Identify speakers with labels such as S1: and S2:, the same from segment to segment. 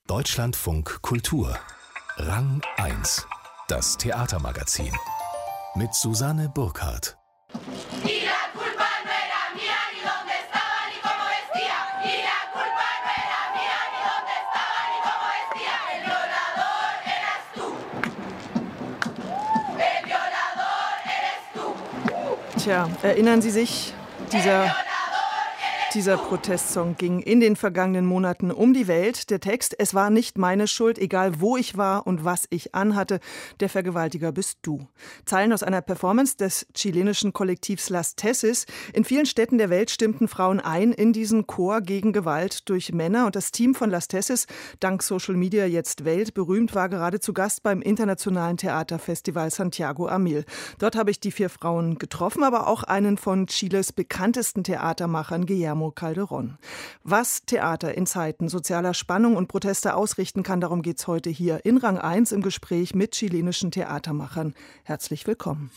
S1: Deutschlandfunk Kultur. Rang 1. Das Theatermagazin. Mit Susanne Burkhardt.
S2: Tja, erinnern Sie sich, dieser Protestsong ging in den vergangenen Monaten um die Welt. Der Text: Es war nicht meine Schuld, egal wo ich war und was ich anhatte. Der Vergewaltiger bist du. Zeilen aus einer Performance des chilenischen Kollektivs Las Tesis. In vielen Städten der Welt stimmten Frauen ein in diesen Chor gegen Gewalt durch Männer. Und das Team von Las Tesis, dank Social Media jetzt weltberühmt, war gerade zu Gast beim internationalen Theaterfestival Santiago Amil. Dort habe ich die 4 Frauen getroffen, aber auch einen von Chiles bekanntesten Theatermachern, Guillermo Calderón. Was Theater in Zeiten sozialer Spannung und Proteste ausrichten kann, darum geht es heute hier in Rang 1 im Gespräch mit chilenischen Theatermachern. Herzlich willkommen.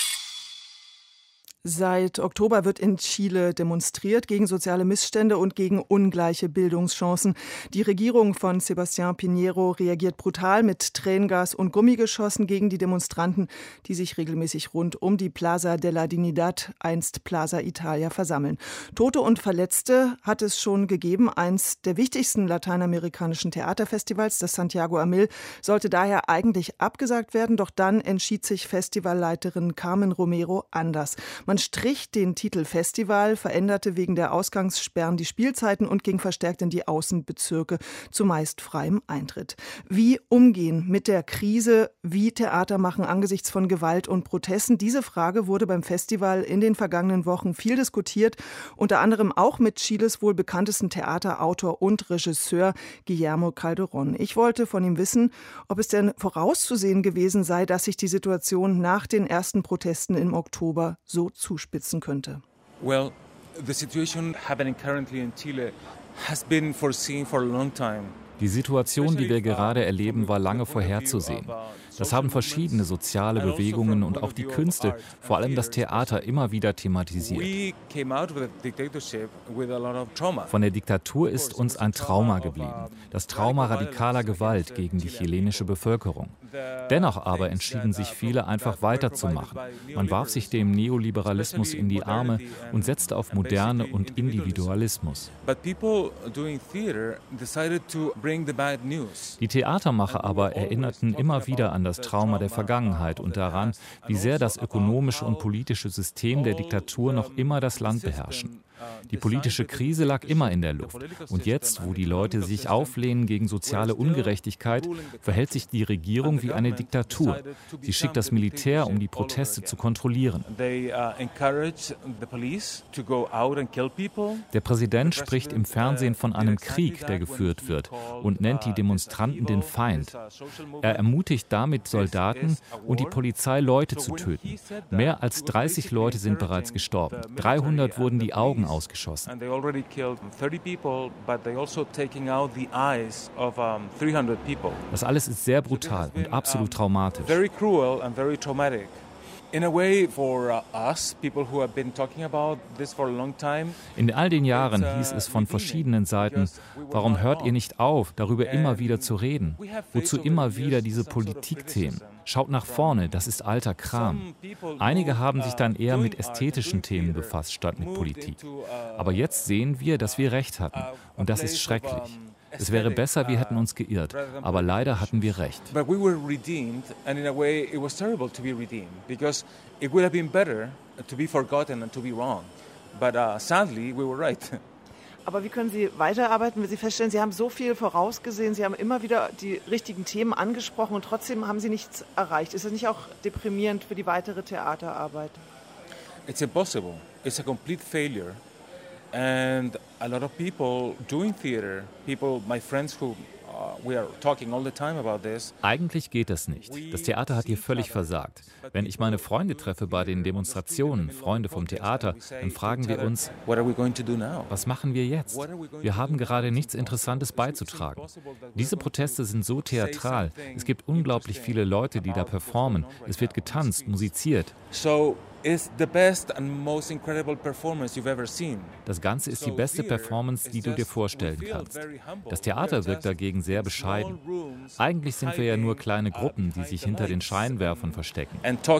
S2: Seit Oktober wird in Chile demonstriert gegen soziale Missstände und gegen ungleiche Bildungschancen. Die Regierung von Sebastián Piñero reagiert brutal mit Tränengas und Gummigeschossen gegen die Demonstranten, die sich regelmäßig rund um die Plaza de la Dignidad, einst Plaza Italia, versammeln. Tote und Verletzte hat es schon gegeben. Eins der wichtigsten lateinamerikanischen Theaterfestivals, das Santiago Amil, sollte daher eigentlich abgesagt werden. Doch dann entschied sich Festivalleiterin Carmen Romero anders. Man strich den Titel Festival, veränderte wegen der Ausgangssperren die Spielzeiten und ging verstärkt in die Außenbezirke zu meist freiem Eintritt. Wie umgehen mit der Krise, wie Theater machen angesichts von Gewalt und Protesten? Diese Frage wurde beim Festival in den vergangenen Wochen viel diskutiert, unter anderem auch mit Chiles wohl bekanntesten Theaterautor und Regisseur Guillermo Calderón. Ich wollte von ihm wissen, ob es denn vorauszusehen gewesen sei, dass sich die Situation nach den ersten Protesten im Oktober so zuspitzen könnte.
S3: Well, the situation happening currently in Chile has been foreseen for a long time.
S4: Die Situation, die wir gerade erleben, war lange vorherzusehen. Das haben verschiedene soziale Bewegungen und auch die Künste, vor allem das Theater, immer wieder thematisiert. Von der Diktatur ist uns ein Trauma geblieben. Das Trauma radikaler Gewalt gegen die chilenische Bevölkerung. Dennoch aber entschieden sich viele, einfach weiterzumachen. Man warf sich dem Neoliberalismus in die Arme und setzte auf Moderne und Individualismus. Die Theatermacher aber erinnerten immer wieder an das Trauma der Vergangenheit und daran, wie sehr das ökonomische und politische System der Diktatur noch immer das Land beherrschen. Die politische Krise lag immer in der Luft. Und jetzt, wo die Leute sich auflehnen gegen soziale Ungerechtigkeit, verhält sich die Regierung wie eine Diktatur. Sie schickt das Militär, um die Proteste zu kontrollieren. Der Präsident spricht im Fernsehen von einem Krieg, der geführt wird, und nennt die Demonstranten den Feind. Er ermutigt damit Soldaten und die Polizei, Leute zu töten. Mehr als 30 Leute sind bereits gestorben. 300 wurden die Augen ausgeschossen. Das alles ist sehr brutal und absolut traumatisch. In all den Jahren hieß es von verschiedenen Seiten: Warum hört ihr nicht auf, darüber immer wieder zu reden? Wozu immer wieder diese Politikthemen? Schaut nach vorne, das ist alter Kram. Einige haben sich dann eher mit ästhetischen Themen befasst, statt mit Politik. Aber jetzt sehen wir, dass wir recht hatten. Und das ist schrecklich. Es wäre besser, wir hätten uns geirrt, aber leider hatten wir recht.
S2: Aber wie können Sie weiterarbeiten, wenn Sie feststellen, Sie haben so viel vorausgesehen, Sie haben immer wieder die richtigen Themen angesprochen und trotzdem haben Sie nichts erreicht? Ist das nicht auch deprimierend für die weitere Theaterarbeit?
S3: It's impossible. It's a complete failure. And a lot of people doing theater, my friends who we are talking all the time about this.
S4: Eigentlich geht das nicht. Das Theater hat hier völlig versagt. Wenn ich meine Freunde treffe bei den Demonstrationen, Freunde vom Theater, dann fragen wir uns, was machen wir jetzt? Wir haben gerade nichts Interessantes beizutragen. Diese Proteste sind so theatral. Es gibt unglaublich viele Leute, die da performen. Es wird getanzt, musiziert. Das Ganze ist die beste Performance, die du dir vorstellen kannst. Das Theater wirkt dagegen sehr bescheiden. Eigentlich sind wir ja nur kleine Gruppen, die sich hinter den Scheinwerfern verstecken.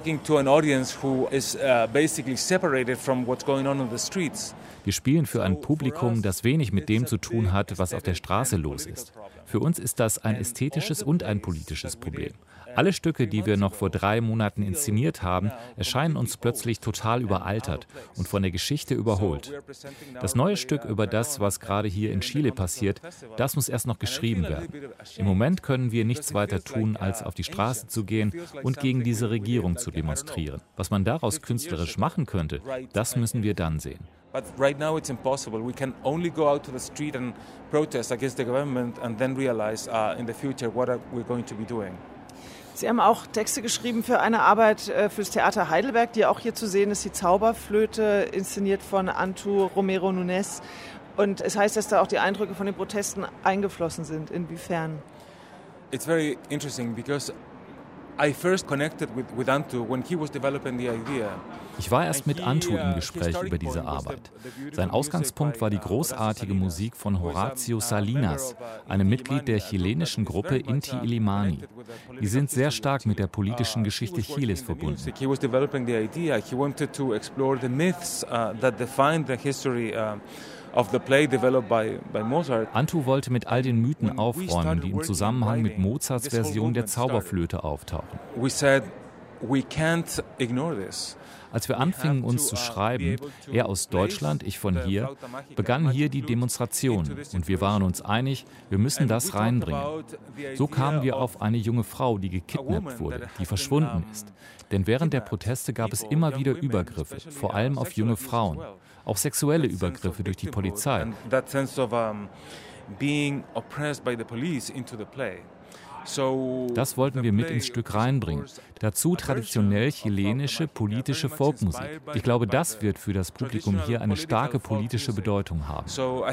S4: Wir spielen für ein Publikum, das wenig mit dem zu tun hat, was auf der Straße los ist. Für uns ist das ein ästhetisches und ein politisches Problem. Alle Stücke, die wir noch vor 3 Monaten inszeniert haben, erscheinen uns plötzlich total überaltert und von der Geschichte überholt. Das neue Stück über das, was gerade hier in Chile passiert, das muss erst noch geschrieben werden. Im Moment können wir nichts weiter tun, als auf die Straße zu gehen und gegen diese Regierung zu demonstrieren. Was man daraus künstlerisch machen könnte, das müssen wir dann sehen.
S3: But right now it's impossible. We can only go out to the street and protest against the government and then realize in the future what we're going to be doing.
S2: Sie haben auch Texte geschrieben für eine Arbeit fürs Theater Heidelberg, die auch hier zu sehen ist, die Zauberflöte, inszeniert von Antu Romero Nunes. Und es heißt, dass da auch die Eindrücke von den Protesten eingeflossen sind. Inwiefern?
S3: It's very interesting because I first connected with Antu when he was developing the idea.
S4: Ich war erst mit Antu im Gespräch über diese Arbeit. Sein Ausgangspunkt war die großartige Musik von Horacio Salinas, einem Mitglied der chilenischen Gruppe Inti Illimani. Die sind sehr stark mit der politischen Geschichte Chiles verbunden.
S3: He was developing the idea. He wanted to explore the myths that define the history of the play developed by Mozart.
S4: Antu wollte mit all den Mythen aufräumen, die im Zusammenhang mit Mozarts Version der Zauberflöte auftauchen.
S3: We said, we can't ignore this.
S4: Als wir anfingen, uns zu schreiben, er aus Deutschland, ich von hier, begannen hier die Demonstrationen und wir waren uns einig, wir müssen das reinbringen. So kamen wir auf eine junge Frau, die gekidnappt wurde, die verschwunden ist. Denn während der Proteste gab es immer wieder Übergriffe, vor allem auf junge Frauen, auch sexuelle Übergriffe durch die Polizei. Das wollten wir mit ins Stück reinbringen. Dazu traditionell chilenische politische Folkmusik. Ich glaube, das wird für das Publikum hier eine starke politische Bedeutung haben.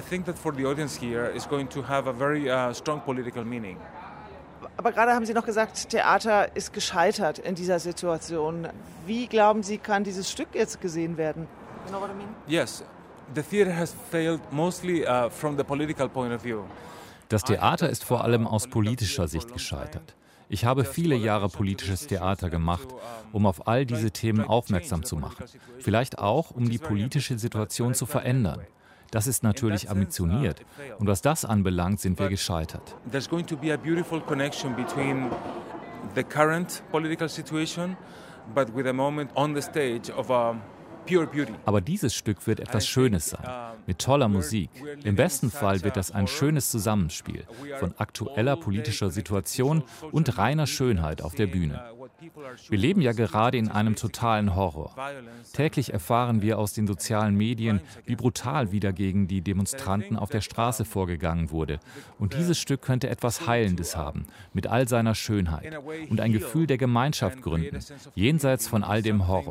S2: Aber gerade haben Sie noch gesagt, Theater ist gescheitert in dieser Situation. Wie glauben Sie, kann dieses Stück jetzt gesehen werden? You know what I mean?
S3: Yes, the theater has failed mostly from the political point of view.
S4: Das Theater ist vor allem aus politischer Sicht gescheitert. Ich habe viele Jahre politisches Theater gemacht, um auf all diese Themen aufmerksam zu machen. Vielleicht auch, um die politische Situation zu verändern. Das ist natürlich ambitioniert. Und was das anbelangt, sind wir gescheitert.
S3: There's going to be a beautiful connection between the current political situation, but with a moment on the stage of a aber dieses Stück wird etwas Schönes sein, mit toller Musik. Im besten Fall wird das ein schönes Zusammenspiel von aktueller politischer Situation und reiner Schönheit auf der Bühne. Wir leben ja gerade in einem totalen Horror. Täglich erfahren wir aus den sozialen Medien, wie brutal wieder gegen die Demonstranten auf der Straße vorgegangen wurde. Und dieses Stück könnte etwas Heilendes haben, mit all seiner Schönheit und ein Gefühl der Gemeinschaft gründen, jenseits von all dem Horror.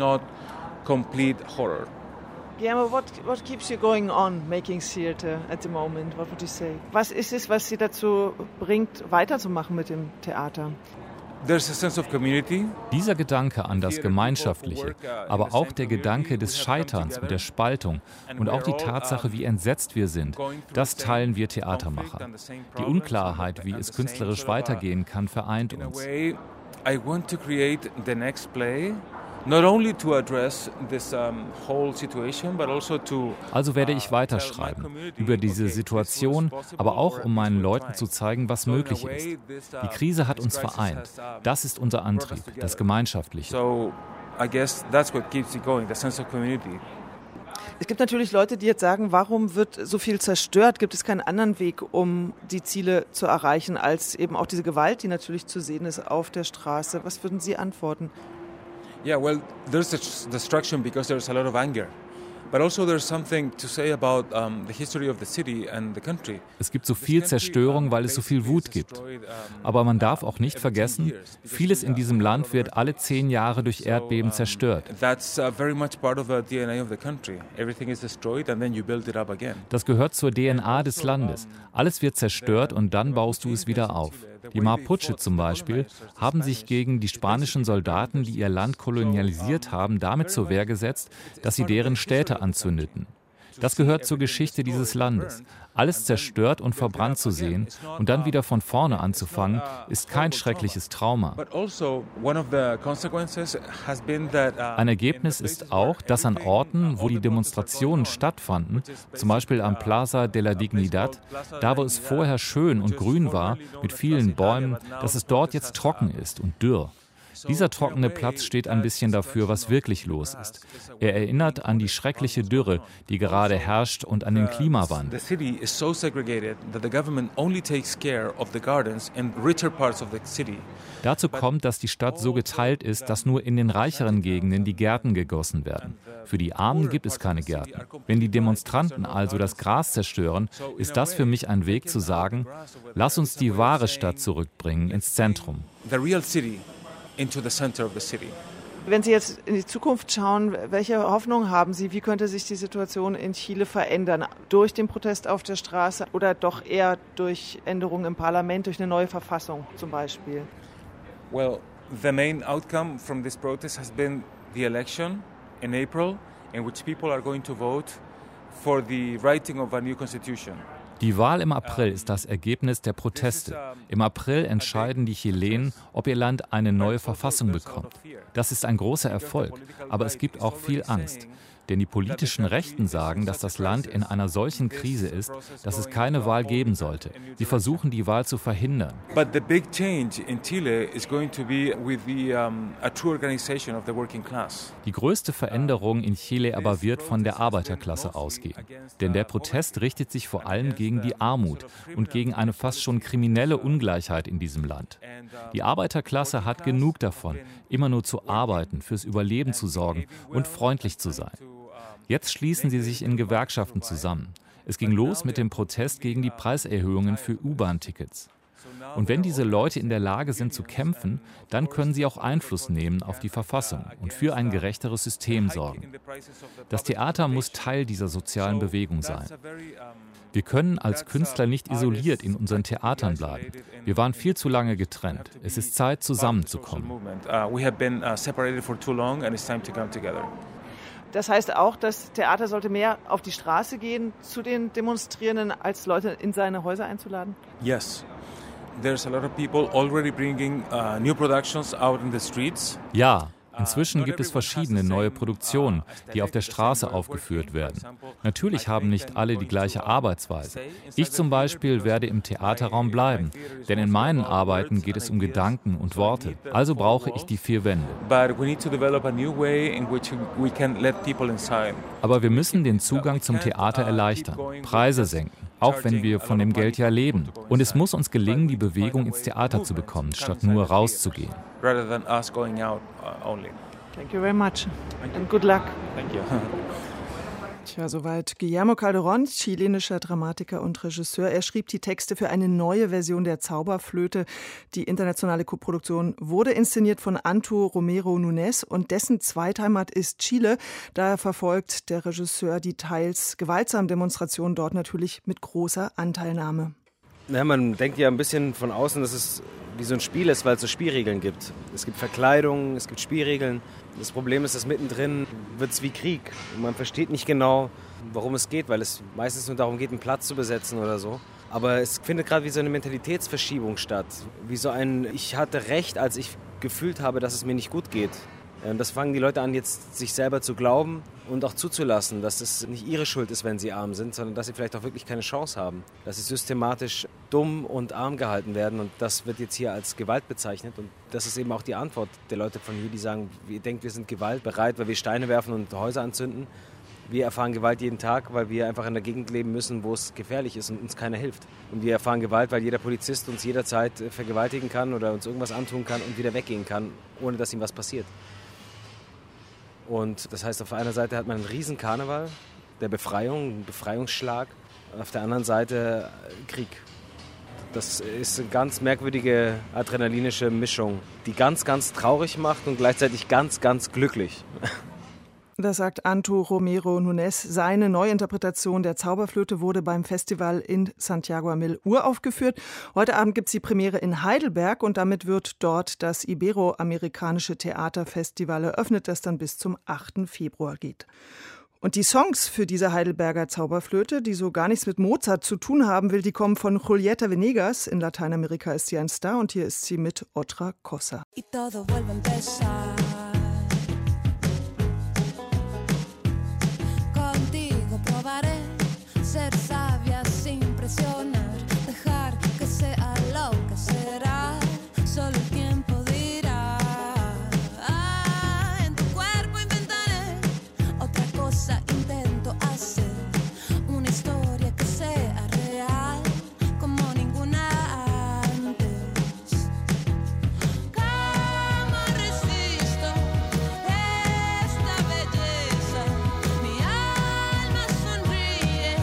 S3: Complete horror.
S2: Guillermo, what keeps you going on making theater at the moment? What would you say? Was ist es, was Sie dazu bringt, weiterzumachen mit dem Theater?
S3: There's a sense of community.
S4: Dieser Gedanke an das Gemeinschaftliche, aber auch der Gedanke des Scheiterns und der Spaltung und auch die Tatsache, wie entsetzt wir sind, das teilen wir Theatermacher. Die Unklarheit, wie es künstlerisch weitergehen kann, vereint uns.
S3: I want to create the next play. Not only to address this whole situation, but also to
S4: Also werde ich weiterschreiben über diese Situation, aber auch um meinen Leuten zu zeigen, was möglich ist. Die Krise hat uns vereint. Das ist unser Antrieb, das Gemeinschaftliche.
S3: So I guess that's what keeps it going, the sense of community.
S2: Es gibt natürlich Leute, die jetzt sagen, warum wird so viel zerstört? Gibt es keinen anderen Weg, um die Ziele zu erreichen, als eben auch diese Gewalt, die natürlich zu sehen ist auf der Straße? Was würden Sie antworten?
S3: Yeah, well, there's destruction because there's a lot of anger. But also there's something to say about the history of the city and the country.
S4: Es gibt so viel Zerstörung, weil es so viel Wut gibt. Aber man darf auch nicht vergessen, vieles in diesem Land wird alle 10 Jahre durch Erdbeben zerstört.
S3: That's very much part of the DNA of the country. Everything is destroyed and then you build it up again.
S4: Das gehört zur DNA des Landes. Alles wird zerstört und dann baust du es wieder auf. Die Mapuche zum Beispiel haben sich gegen die spanischen Soldaten, die ihr Land kolonialisiert haben, damit zur Wehr gesetzt, dass sie deren Städte anzündeten. Das gehört zur Geschichte dieses Landes. Alles zerstört und verbrannt zu sehen und dann wieder von vorne anzufangen, ist kein schreckliches Trauma. Ein Ergebnis ist auch, dass an Orten, wo die Demonstrationen stattfanden, zum Beispiel am Plaza de la Dignidad, da wo es vorher schön und grün war, mit vielen Bäumen, dass es dort jetzt trocken ist und dürr. Dieser trockene Platz steht ein bisschen dafür, was wirklich los ist. Er erinnert an die schreckliche Dürre, die gerade herrscht, und an den Klimawandel. Dazu kommt, dass die Stadt so geteilt ist, dass nur in den reicheren Gegenden die Gärten gegossen werden. Für die Armen gibt es keine Gärten. Wenn die Demonstranten also das Gras zerstören, ist das für mich ein Weg zu sagen, lass uns die wahre Stadt zurückbringen ins Zentrum.
S2: Wenn Sie jetzt in die Zukunft schauen, welche Hoffnung haben Sie? Wie könnte sich die Situation in Chile verändern? Durch den Protest auf der Straße oder doch eher durch Änderungen im Parlament, durch eine neue Verfassung zum Beispiel?
S3: Well, the main outcome from this protest has been the election in April, in which people are going to vote for the writing of a new constitution.
S4: Die Wahl im April ist das Ergebnis der Proteste. Im April entscheiden die Chilenen, ob ihr Land eine neue Verfassung bekommt. Das ist ein großer Erfolg, aber es gibt auch viel Angst. Denn die politischen Rechten sagen, dass das Land in einer solchen Krise ist, dass es keine Wahl geben sollte. Sie versuchen, die Wahl zu verhindern. Die größte Veränderung in Chile aber wird von der Arbeiterklasse ausgehen. Denn der Protest richtet sich vor allem gegen die Armut und gegen eine fast schon kriminelle Ungleichheit in diesem Land. Die Arbeiterklasse hat genug davon, immer nur zu arbeiten, fürs Überleben zu sorgen und freundlich zu sein. Jetzt schließen sie sich in Gewerkschaften zusammen. Es ging los mit dem Protest gegen die Preiserhöhungen für U-Bahn-Tickets. Und wenn diese Leute in der Lage sind zu kämpfen, dann können sie auch Einfluss nehmen auf die Verfassung und für ein gerechteres System sorgen. Das Theater muss Teil dieser sozialen Bewegung sein. Wir können als Künstler nicht isoliert in unseren Theatern bleiben. Wir waren viel zu lange getrennt. Es ist Zeit, zusammenzukommen.
S2: Das heißt auch, das Theater sollte mehr auf die Straße gehen zu den Demonstrierenden, als Leute in seine Häuser einzuladen?
S3: Yes. There's a lot of people already bringing new productions out in the streets.
S4: Ja. Inzwischen gibt es verschiedene neue Produktionen, die auf der Straße aufgeführt werden. Natürlich haben nicht alle die gleiche Arbeitsweise. Ich zum Beispiel werde im Theaterraum bleiben, denn in meinen Arbeiten geht es um Gedanken und Worte. Also brauche ich die 4 Wände. Aber wir müssen den Zugang zum Theater erleichtern, Preise senken. Auch wenn wir von dem Geld ja leben. Und es muss uns gelingen, die Bewegung ins Theater zu bekommen, statt nur rauszugehen.
S2: Thank you very much and good luck.
S3: Thank you.
S2: Tja, soweit Guillermo Calderón, chilenischer Dramatiker und Regisseur. Er schrieb die Texte für eine neue Version der Zauberflöte. Die internationale Koproduktion wurde inszeniert von Anto Romero Nunes und dessen Zweitheimat ist Chile. Daher verfolgt der Regisseur die teils gewaltsamen Demonstrationen dort natürlich mit großer Anteilnahme.
S5: Ja, man denkt ja ein bisschen von außen, dass es wie so ein Spiel ist, weil es so Spielregeln gibt. Es gibt Verkleidungen, es gibt Spielregeln. Das Problem ist, dass mittendrin wird es wie Krieg. Und man versteht nicht genau, worum es geht, weil es meistens nur darum geht, einen Platz zu besetzen oder so. Aber es findet gerade wie so eine Mentalitätsverschiebung statt. Wie so ein, ich hatte recht, als ich gefühlt habe, dass es mir nicht gut geht. Das fangen die Leute an, jetzt sich selber zu glauben und auch zuzulassen, dass es nicht ihre Schuld ist, wenn sie arm sind, sondern dass sie vielleicht auch wirklich keine Chance haben. Dass sie systematisch dumm und arm gehalten werden und das wird jetzt hier als Gewalt bezeichnet. Und das ist eben auch die Antwort der Leute von hier, die sagen, ihr denkt, wir sind gewaltbereit, weil wir Steine werfen und Häuser anzünden. Wir erfahren Gewalt jeden Tag, weil wir einfach in der Gegend leben müssen, wo es gefährlich ist und uns keiner hilft. Und wir erfahren Gewalt, weil jeder Polizist uns jederzeit vergewaltigen kann oder uns irgendwas antun kann und wieder weggehen kann, ohne dass ihm was passiert. Und das heißt, auf einer Seite hat man einen riesen Karneval der Befreiung, einen Befreiungsschlag. Und auf der anderen Seite Krieg. Das ist eine ganz merkwürdige adrenalinische Mischung, die ganz, ganz traurig macht und gleichzeitig ganz, ganz glücklich.
S2: Das sagt Anto Romero Nunes. Seine Neuinterpretation der Zauberflöte wurde beim Festival in Santiago Amil uraufgeführt. Heute Abend gibt es die Premiere in Heidelberg und damit wird dort das Iberoamerikanische Theaterfestival eröffnet, das dann bis zum 8. Februar geht. Und die Songs für diese Heidelberger Zauberflöte, die so gar nichts mit Mozart zu tun haben will, die kommen von Julieta Venegas. In Lateinamerika ist sie ein Star und hier ist sie mit Otra Cosa.
S6: Ser sabia sin presionar, dejar que sea lo que será, solo el tiempo dirá. En tu cuerpo inventaré otra cosa, intento hacer una historia que sea real como ninguna antes. ¿Cómo resisto esta belleza? Mi alma sonríe.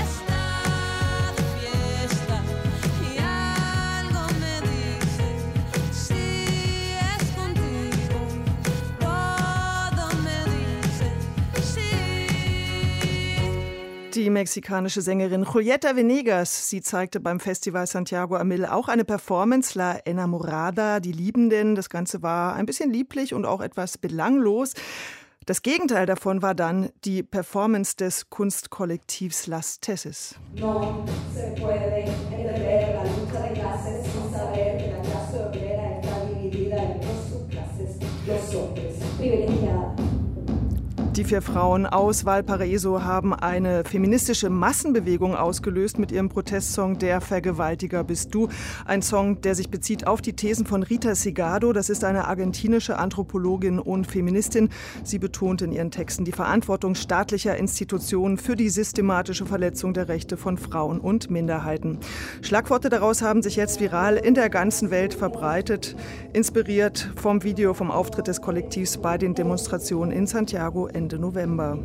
S2: Die mexikanische Sängerin Julieta Venegas, sie zeigte beim Festival Santiago Amil auch eine Performance, La Enamorada, die Liebenden. Das Ganze war ein bisschen lieblich und auch etwas belanglos. Das Gegenteil davon war dann die Performance des Kunstkollektivs Las Tesis.
S7: No se puede entender la lucha de clases sin saber que la clase obrera está dividida en dos subclases, los hombres privilegiados.
S2: Die 4 Frauen aus Valparaíso haben eine feministische Massenbewegung ausgelöst mit ihrem Protestsong Der Vergewaltiger bist du. Ein Song, der sich bezieht auf die Thesen von Rita Segato. Das ist eine argentinische Anthropologin und Feministin. Sie betont in ihren Texten die Verantwortung staatlicher Institutionen für die systematische Verletzung der Rechte von Frauen und Minderheiten. Schlagworte daraus haben sich jetzt viral in der ganzen Welt verbreitet, inspiriert vom Video vom Auftritt des Kollektivs bei den Demonstrationen in Santiago Ende November.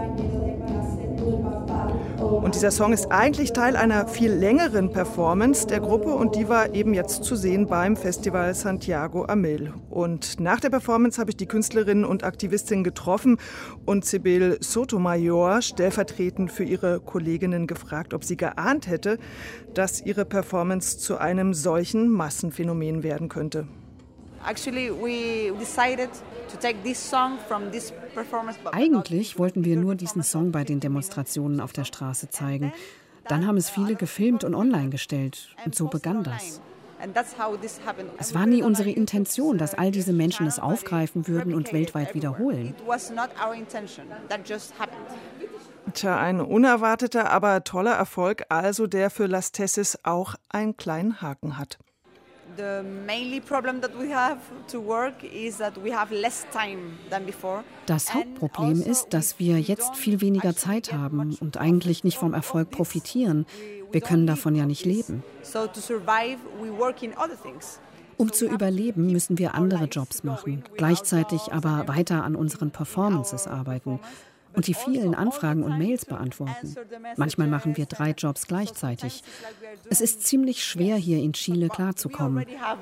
S2: Und dieser Song ist eigentlich Teil einer viel längeren Performance der Gruppe und die war eben jetzt zu sehen beim Festival Santiago Amil. Und nach der Performance habe ich die Künstlerin und Aktivistin getroffen und Sibyl Sotomayor stellvertretend für ihre Kolleginnen gefragt, ob sie geahnt hätte, dass ihre Performance zu einem solchen Massenphänomen werden könnte.
S8: Eigentlich wollten wir nur diesen Song bei den Demonstrationen auf der Straße zeigen. Dann haben es viele gefilmt und online gestellt. Und so begann das. Es war nie unsere Intention, dass all diese Menschen es aufgreifen würden und weltweit wiederholen.
S2: Tja, ein unerwarteter, aber toller Erfolg, also der für Las Tesis auch einen kleinen Haken hat.
S8: Das Hauptproblem ist, dass wir jetzt viel weniger Zeit haben und eigentlich nicht vom Erfolg profitieren. Wir können davon ja nicht leben. Um zu überleben, müssen wir andere Jobs machen, gleichzeitig aber weiter an unseren Performances arbeiten und die vielen Anfragen und Mails beantworten. Manchmal machen wir 3 Jobs gleichzeitig. Es ist ziemlich schwer, hier in Chile klarzukommen.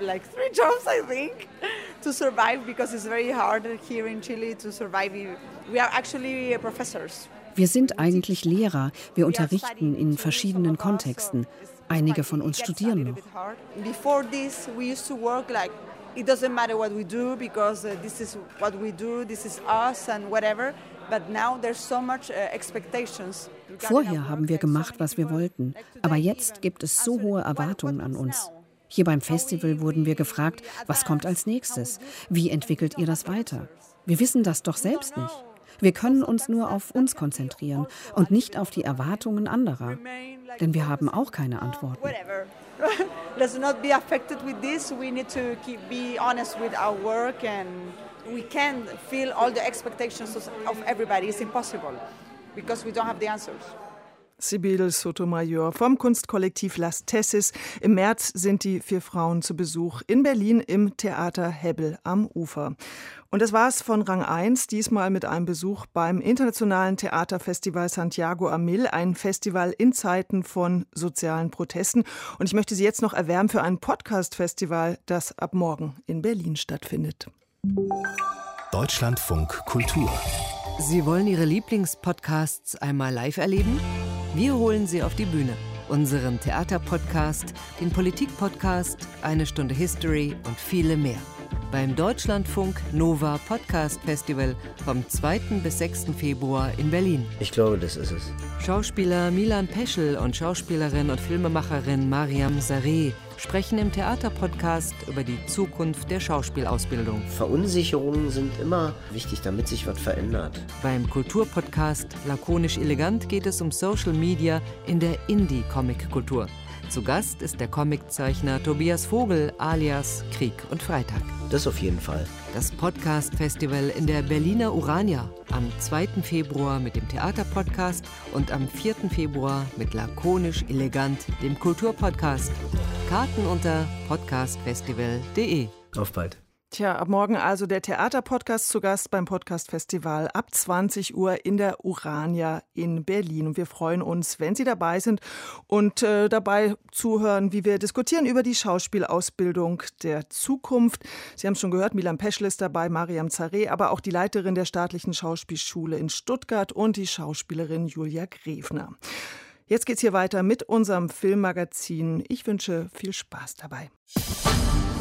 S8: Wir sind eigentlich Lehrer. Wir unterrichten in verschiedenen Kontexten. Einige von uns studieren noch. It doesn't matter what we do because this is what we do, this is us and whatever. But now there's so much expectations. Vorher haben wir gemacht, was wir wollten. Aber jetzt gibt es so hohe Erwartungen an uns. Hier beim Festival wurden wir gefragt, was kommt als nächstes? Wie entwickelt ihr das weiter? Wir wissen das doch selbst nicht. Wir können uns nur auf uns konzentrieren und nicht auf die Erwartungen anderer. Denn wir haben auch keine Antworten.
S6: Let's not be affected with this. We need to be honest with our work and we can't fill all the expectations of everybody. It's impossible because we don't have the answers.
S2: Sibyl Sotomayor vom Kunstkollektiv Las Tesis. Im März sind die 4 Frauen zu Besuch in Berlin im Theater Hebbel am Ufer. Und das war's von Rang 1, diesmal mit einem Besuch beim Internationalen Theaterfestival Santiago Amil, ein Festival in Zeiten von sozialen Protesten. Und ich möchte Sie jetzt noch erwärmen für ein Podcast-Festival, das ab morgen in Berlin stattfindet.
S1: Deutschlandfunk Kultur
S9: Sie wollen Ihre Lieblingspodcasts einmal live erleben? Wir holen Sie auf die Bühne. Unseren Theaterpodcast, den Politik-Podcast, eine Stunde History und viele mehr. Beim Deutschlandfunk Nova Podcast Festival vom 2. bis 6. Februar in Berlin.
S10: Ich glaube, das ist es.
S9: Schauspieler Milan Peschel und Schauspielerin und Filmemacherin Mariam Sareh sprechen im Theaterpodcast über die Zukunft der Schauspielausbildung.
S10: Verunsicherungen sind immer wichtig, damit sich was verändert.
S9: Beim Kulturpodcast Lakonisch Elegant geht es um Social Media in der Indie-Comic-Kultur. Zu Gast ist der Comiczeichner Tobias Vogel alias Krieg und Freitag.
S10: Das auf jeden Fall.
S9: Das Podcast-Festival in der Berliner Urania am 2. Februar mit dem Theaterpodcast und am 4. Februar mit Lakonisch Elegant, dem Kulturpodcast. Karten unter podcastfestival.de.
S10: Auf bald.
S2: Tja, ab morgen also der Theaterpodcast zu Gast beim Podcast-Festival ab 20 Uhr in der Urania in Berlin. Und wir freuen uns, wenn Sie dabei sind und dabei zuhören, wie wir diskutieren über die Schauspielausbildung der Zukunft. Sie haben es schon gehört, Milan Peschel ist dabei, Mariam Sareh, aber auch die Leiterin der Staatlichen Schauspielschule in Stuttgart und die Schauspielerin Julia Grevner. Jetzt geht's hier weiter mit unserem Filmmagazin. Ich wünsche viel Spaß dabei.